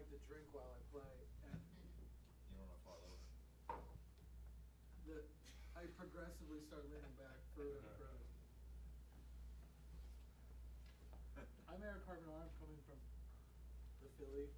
like to drink while I play, and You don't want to fall over. I progressively start leaning back further and further. I'm Eric Carbonaro. I'm coming from the Philly.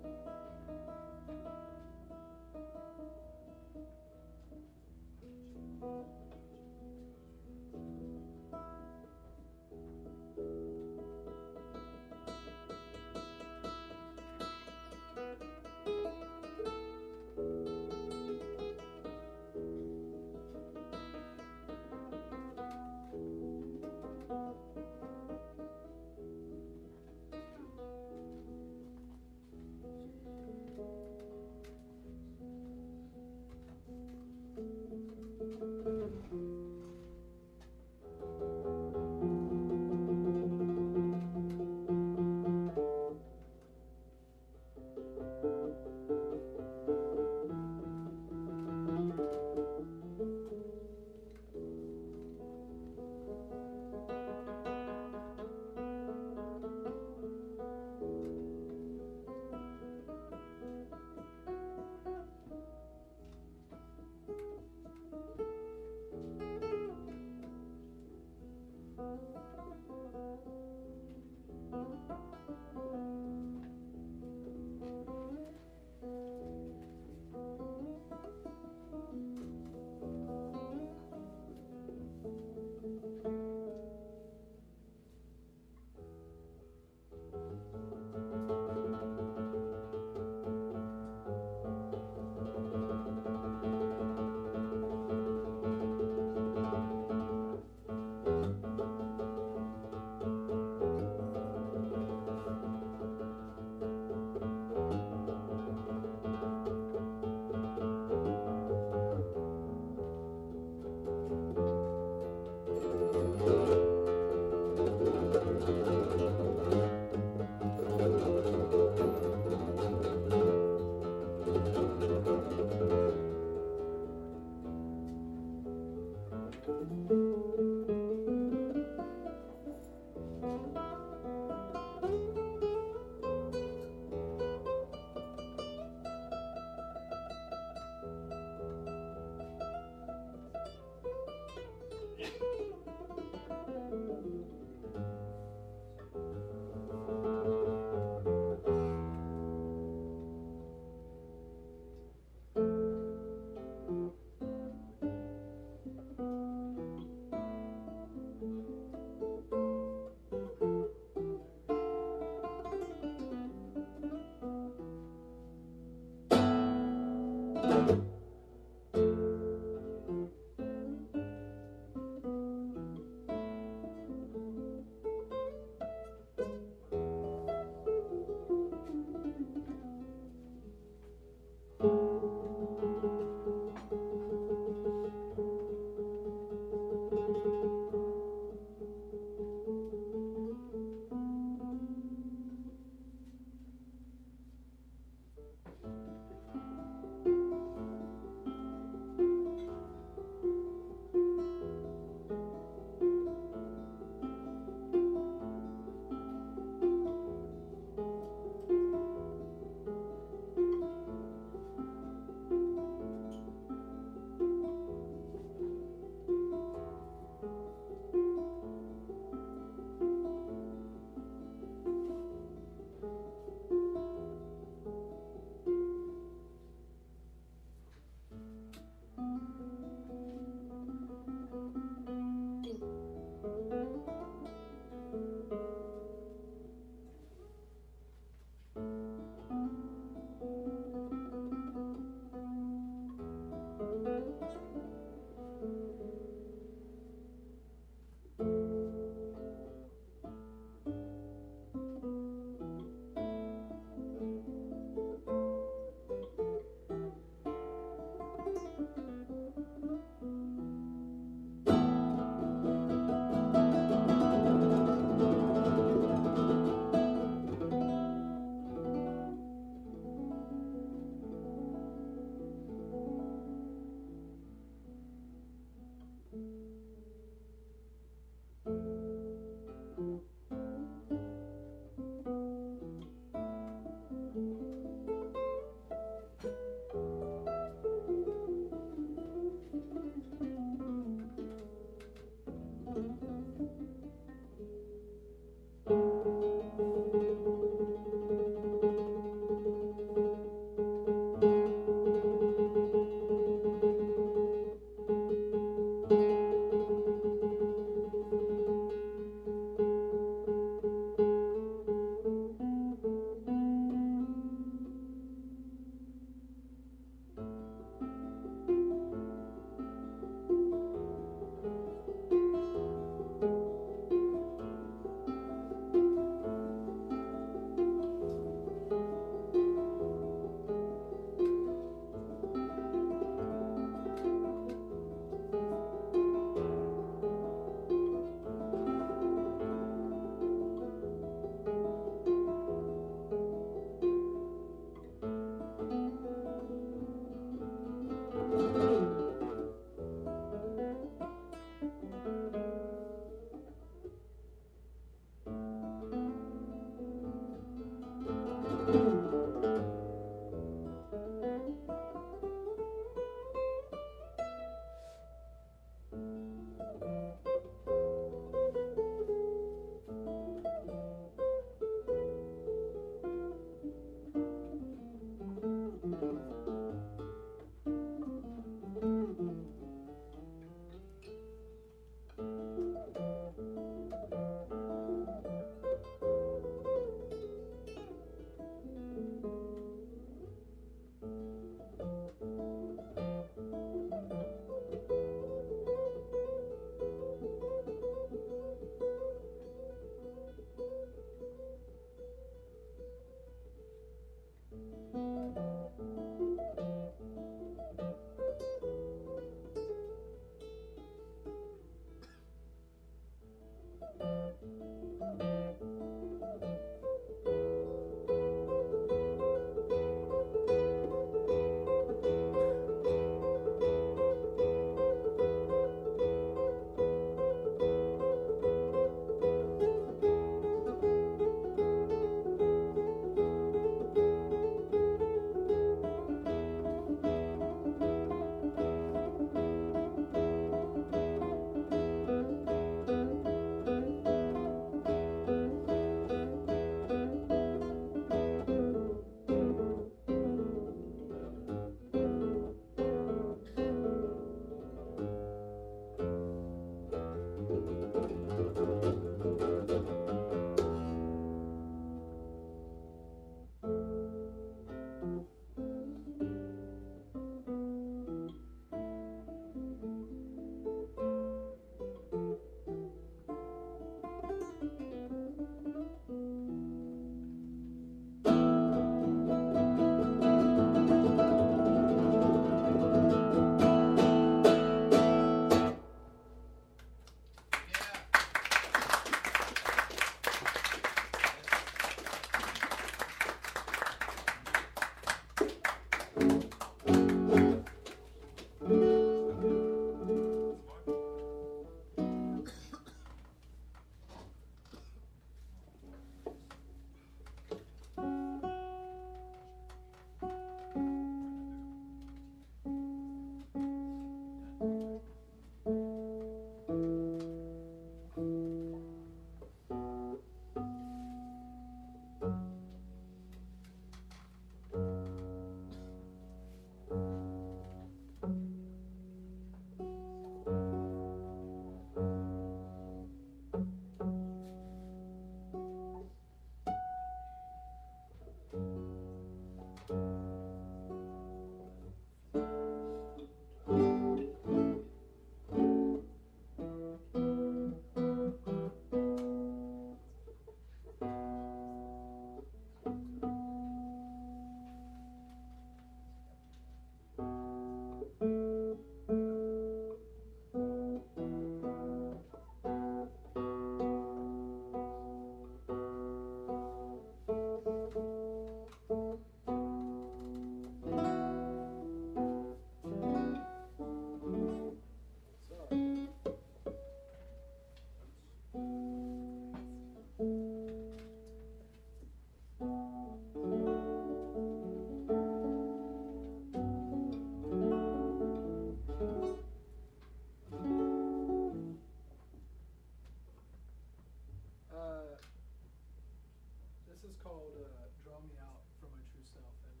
This is called Draw Me Out from My True Self. And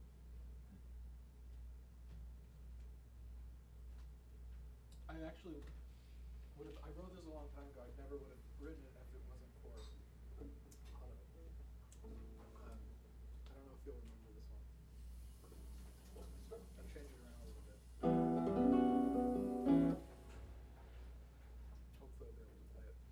I actually would have, I wrote this a long time ago. I never would have written it if it wasn't for Otto. I don't know if you'll remember this one. I'll change it around a little bit. Hopefully I'll be able to play it.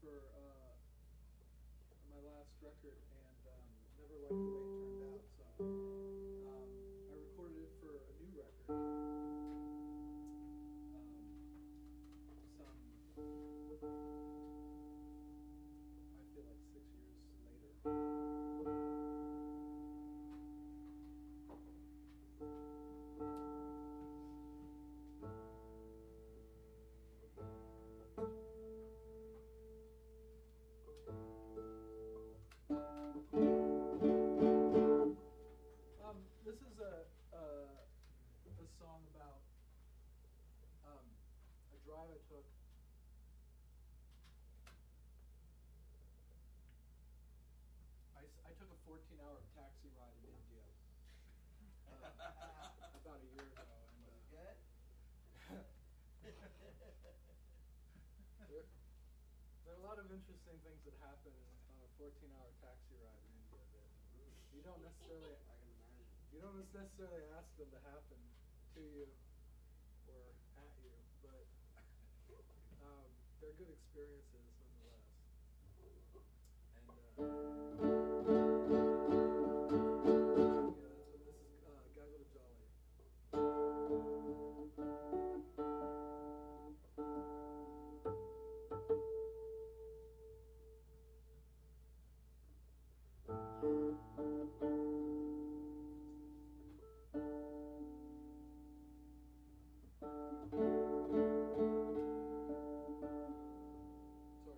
for my last record, and never liked the way it turned out. So I recorded it for a new record. Some, I feel like 6 years later. This is a song about a drive I took. I took a 14-hour taxi ride in India about a year ago. And, Was it good? there are a lot of interesting things that happen on a 14-hour taxi ride in India that you don't necessarily. I can imagine. You don't necessarily ask them to happen to you or at you, but they're good experiences nonetheless. And yeah, that's what this is. Gaggle Jolly. So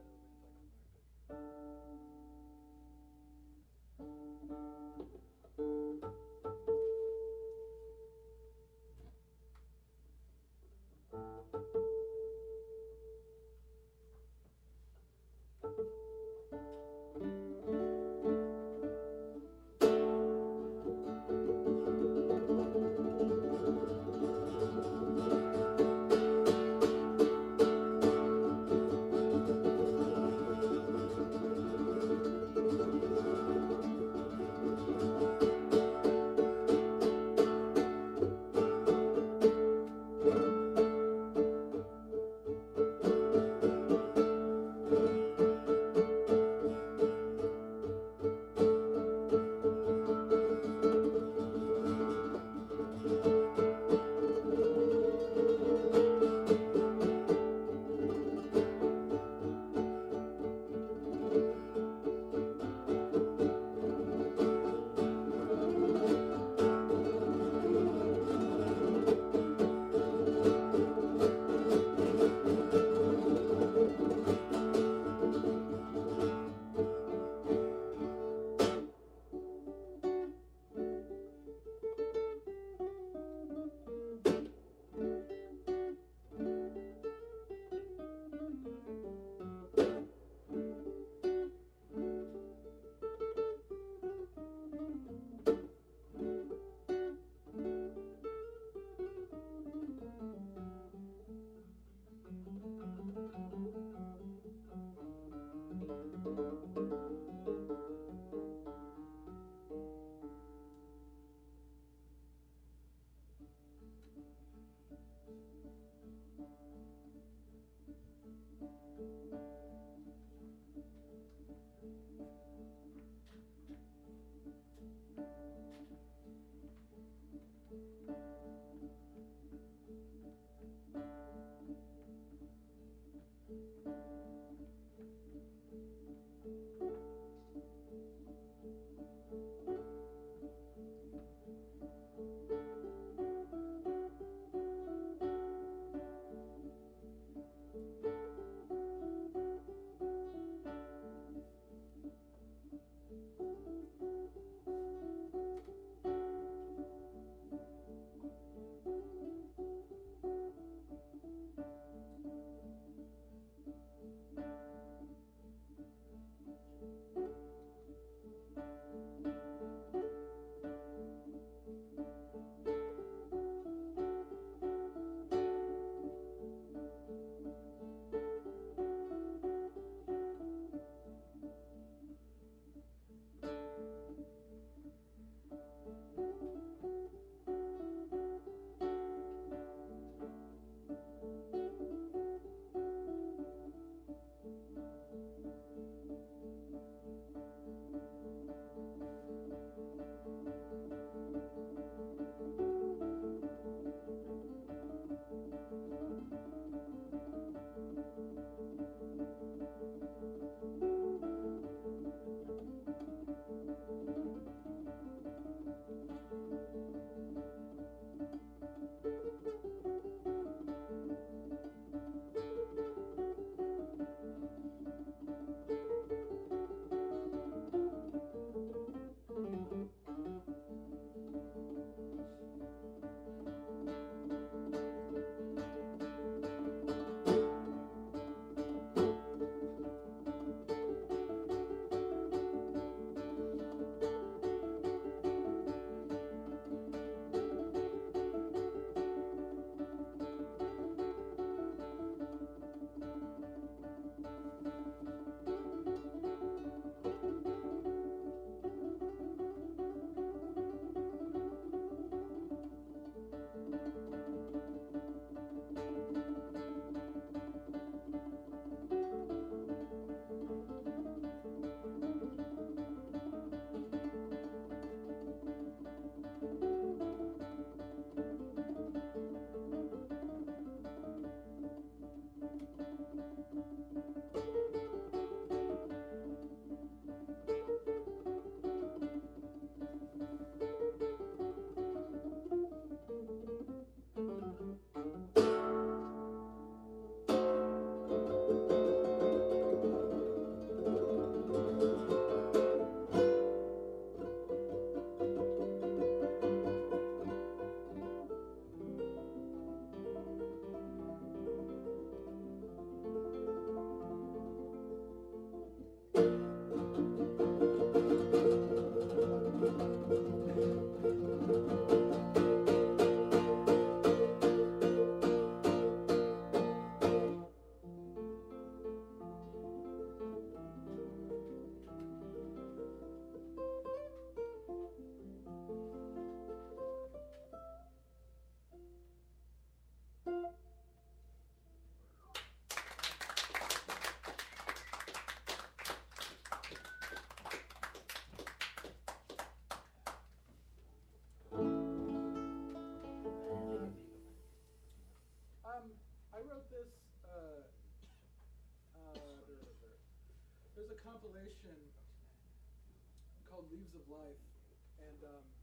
a compilation called Leaves of Life, and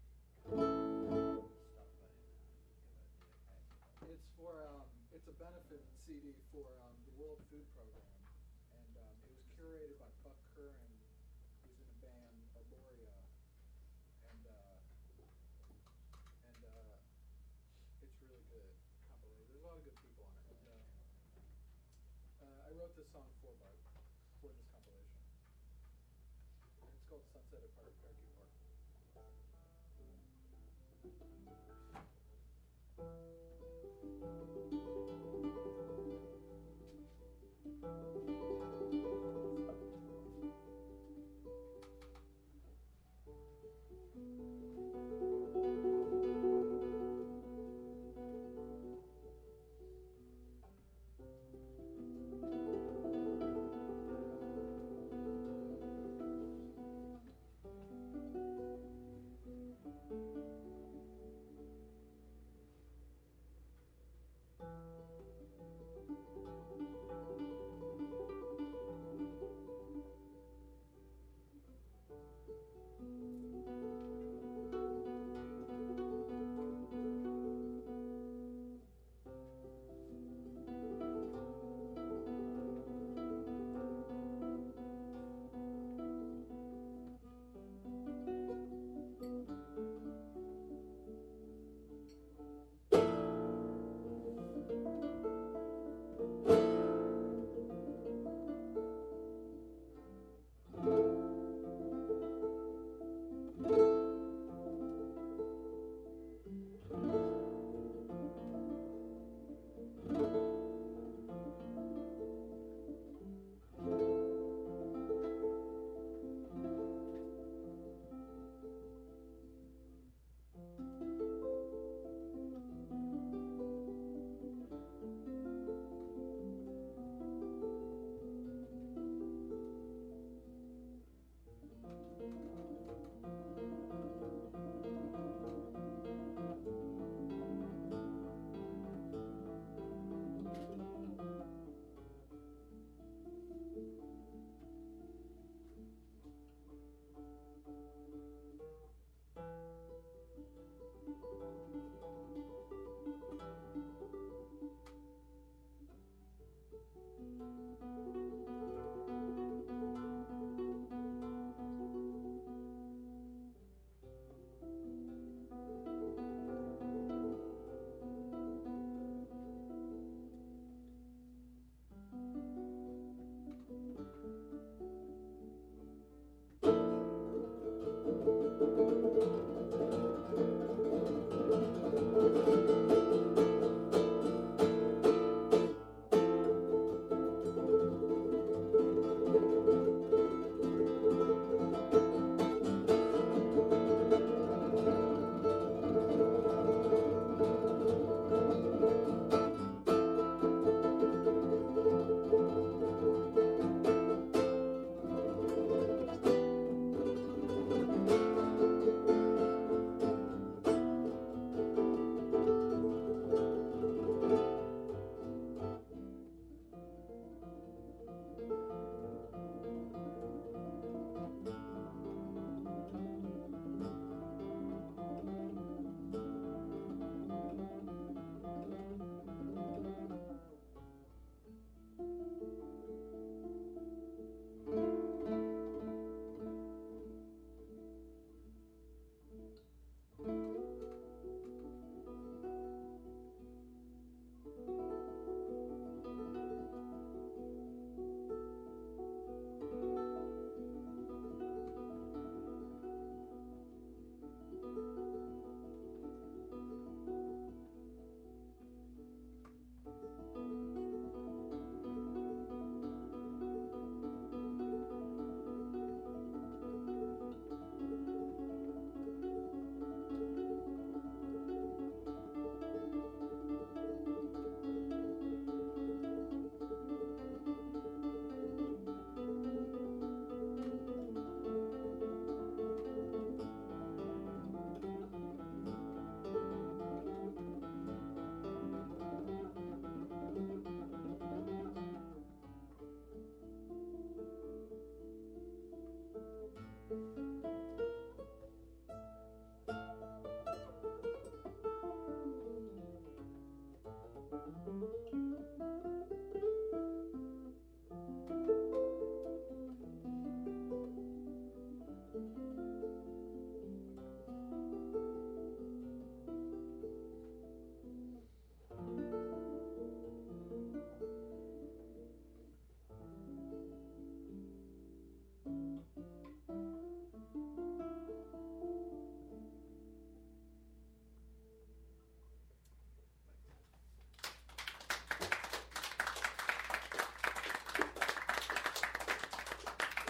it's a benefit CD for the World Food Program, and it was curated by Buck Curran, who's in a band, Arborea, and it's really good compilation. There's a lot of good people on it. And, I wrote this song for Buck for this compilation. And it's called Sunset at Parakeet Park.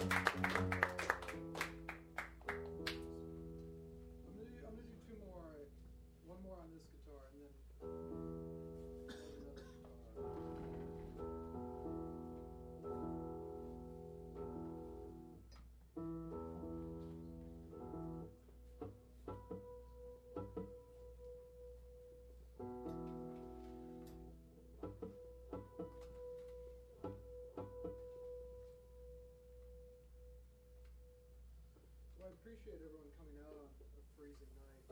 I'm gonna do two more. One more on this guitar, and then another Well, I appreciate everyone coming out on a freezing night.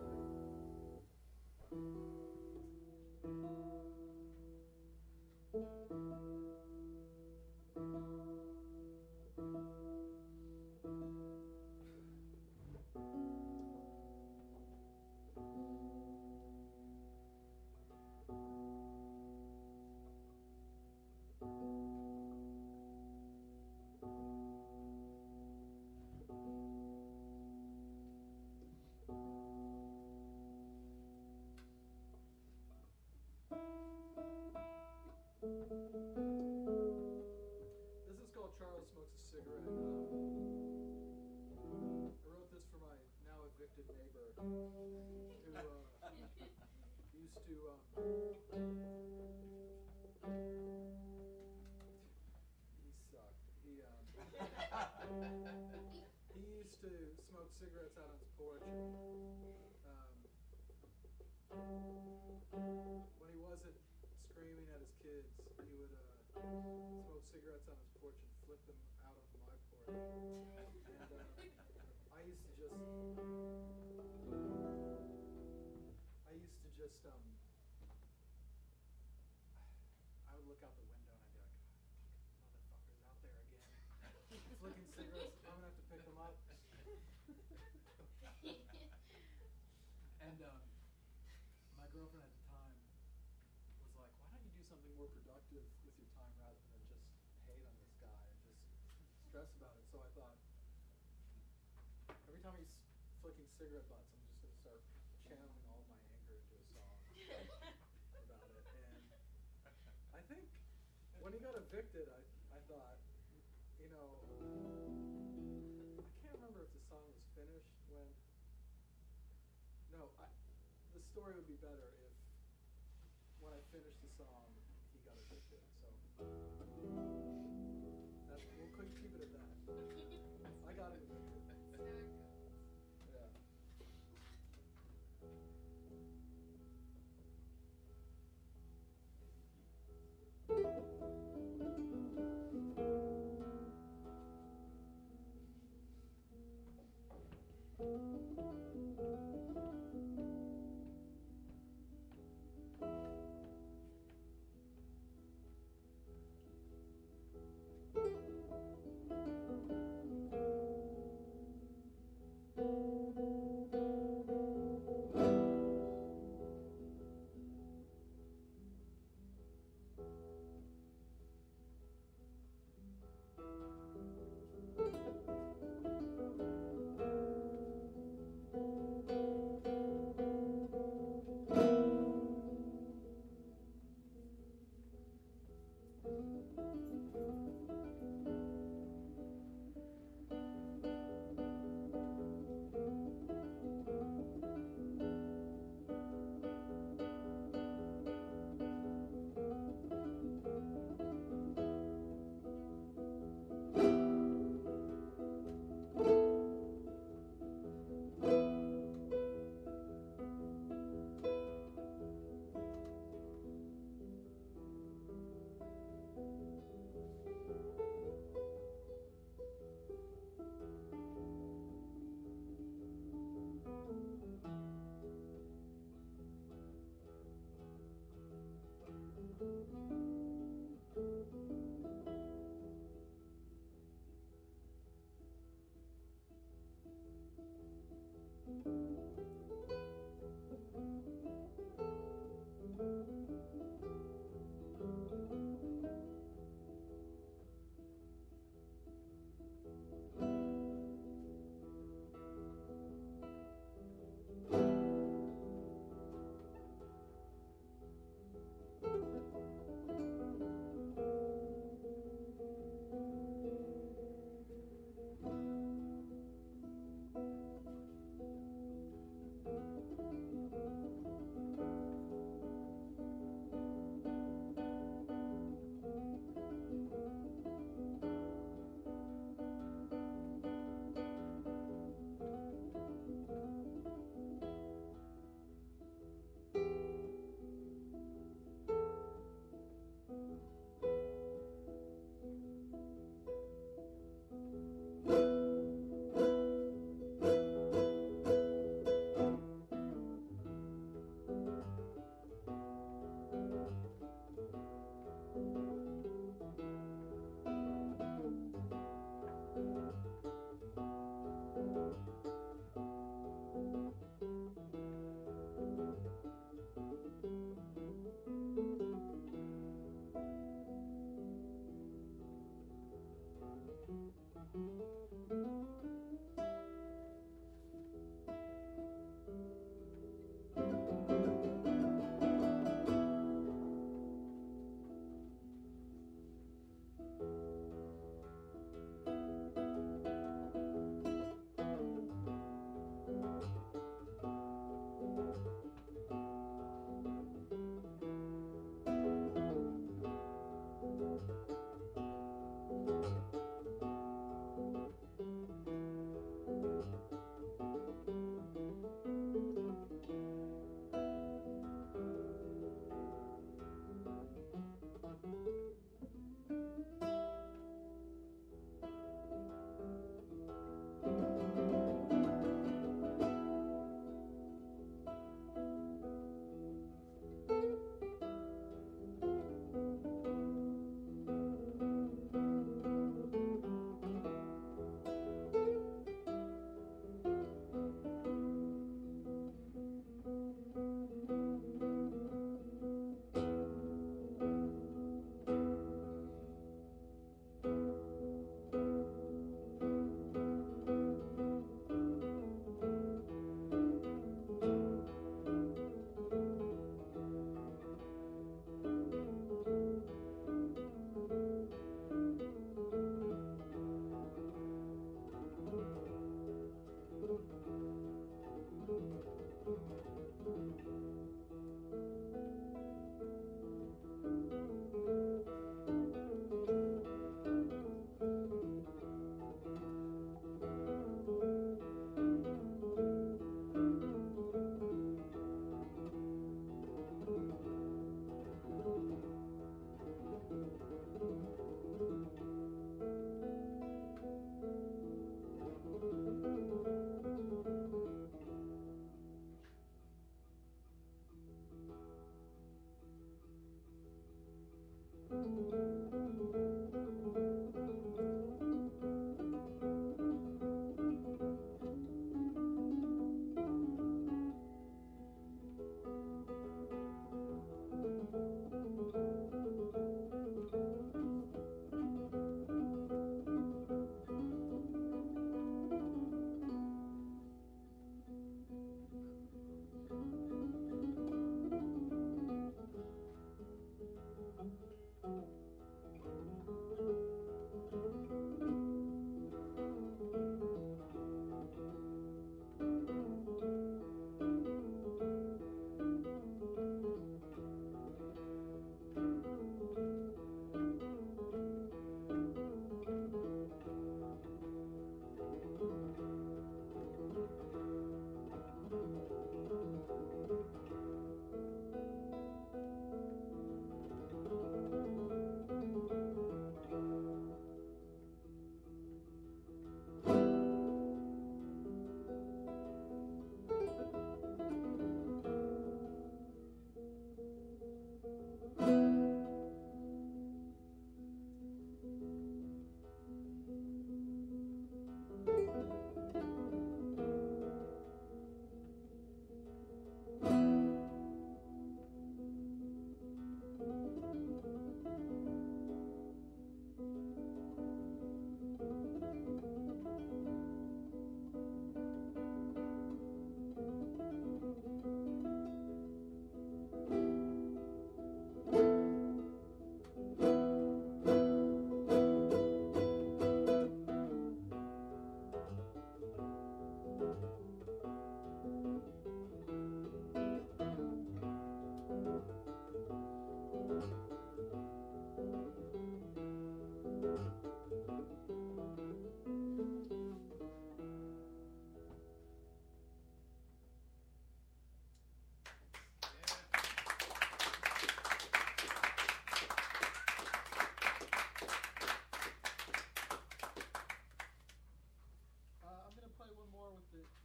This is called Charles Smokes a Cigarette. I wrote this for my now evicted neighbor who used to he sucked. He used to smoke cigarettes out on his porch. When he wasn't screaming at his kids, he would smoke cigarettes on his porch and flip them out on my porch. And I used to just I would look out the window and I'd be like, motherfuckers out there again, flicking cigarettes. I'm gonna have to pick them up. And my girlfriend at the time was like, why don't you do something more productive with your time rather than just hate on this guy and just stress about it? So I thought, every time he's flicking cigarette butts, I'm just going to start channeling all my anger into a song about it. And I think when he got evicted, I thought, you know, I can't remember if the song was finished when. No, the story would be better if when I finished the song, he got evicted. So we'll keep it at that. I got him evicted. Yeah.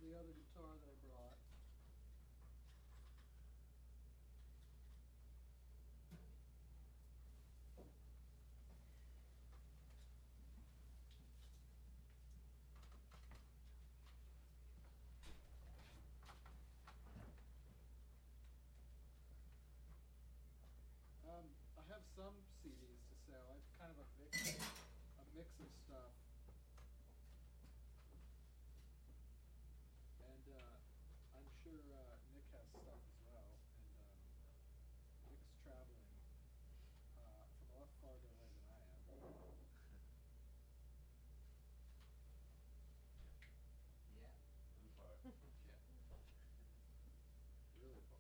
the other guitar that I brought. I have some CDs to sell. I have kind of a mix of stuff. And I'm sure Nick has stuff as well. And Nick's traveling from a lot farther away than I am. Yeah. Too far. Yeah. Really far.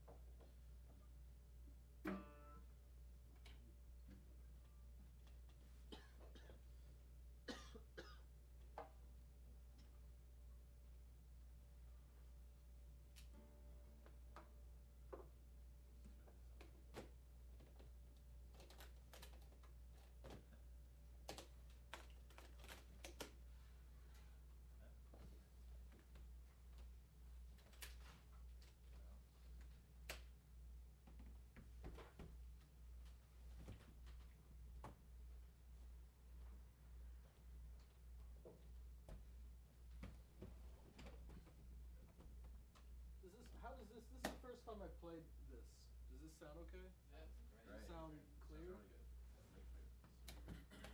How does this is the first time I've played this. Does this sound okay? That's Does great. it sound clear? Sounds really good. That's really clear.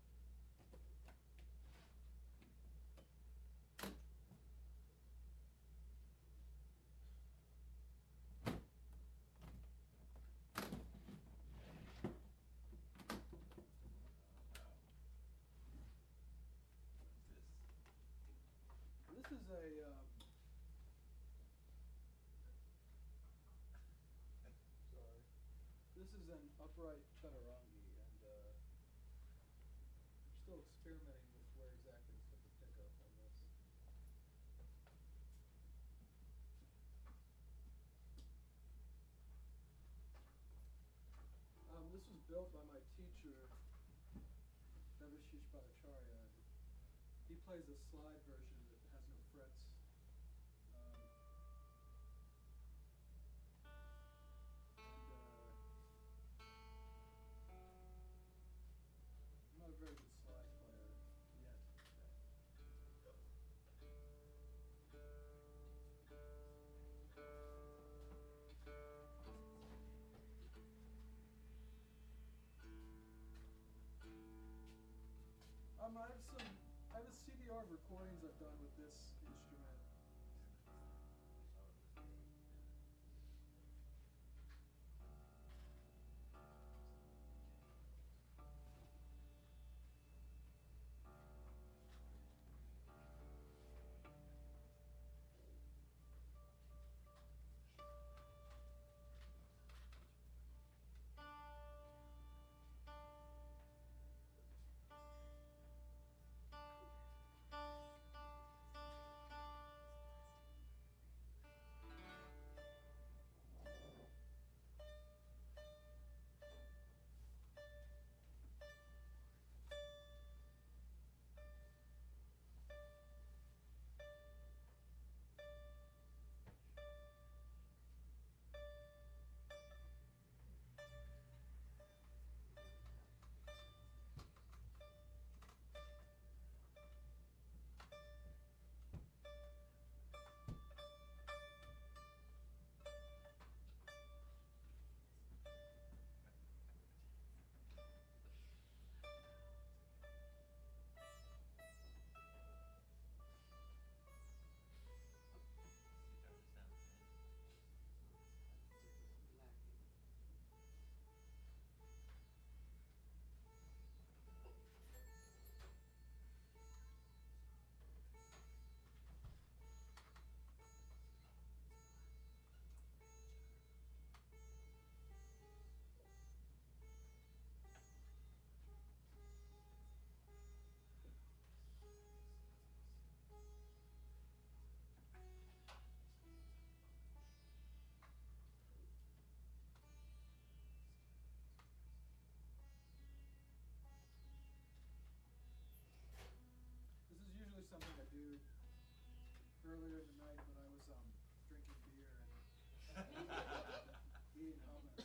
This is a sorry. This is an upright chaturanga, and we're still experimenting with where exactly to put the pickup on this. This was built by my teacher, Devashish Bhattacharya. He plays a slide version that has no frets. I'm not a very good slide player yet. I have a CDR of recordings I've done with this instrument. This is usually something I do earlier in the night, but I was drinking beer and eating hummus.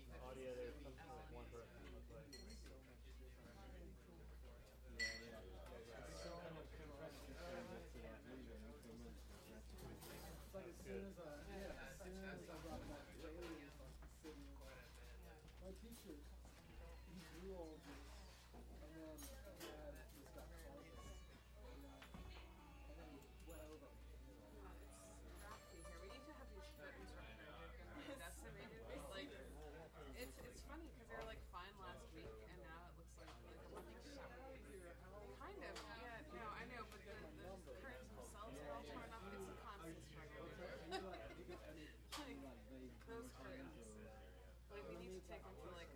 audio, there's something like one person was like, So much different. Yeah. So much different. It's like as soon as I brought him up, Bailey was like sitting there. My teacher, he drew all this, and then just got caught. And then he went over. It's rocky here. We need to have these curtains right here. They're gonna be decimated. Like, it's funny because they were like fine last week, and now it looks like a running shower. Kind of, yeah. No, I know, but the curtains themselves are all torn up. It's a constant struggle. Like, those curtains. Like, we need to take them to like